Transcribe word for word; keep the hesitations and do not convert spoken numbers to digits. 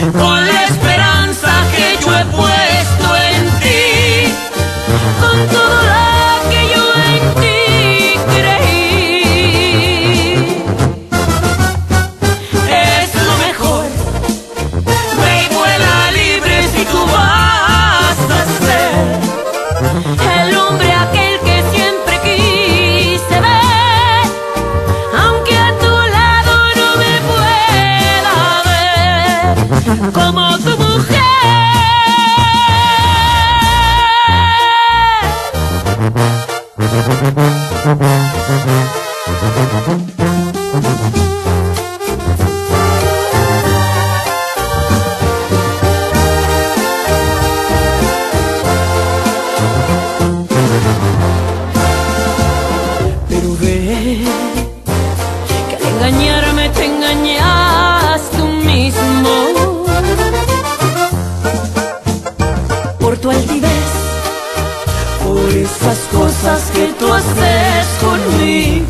con la esperanza que yo he puesto en ti, con todo lo que yo en ti creí. Es lo mejor, ve y vuela libre si tú vas a ser el hombre aquel que siempre quise ver, aunque a tu lado no me pueda ver como tu mujer. Pero ve que al engañarme te engañas tú mismo, por tu altivez, por esas cosas que tú haces conmigo.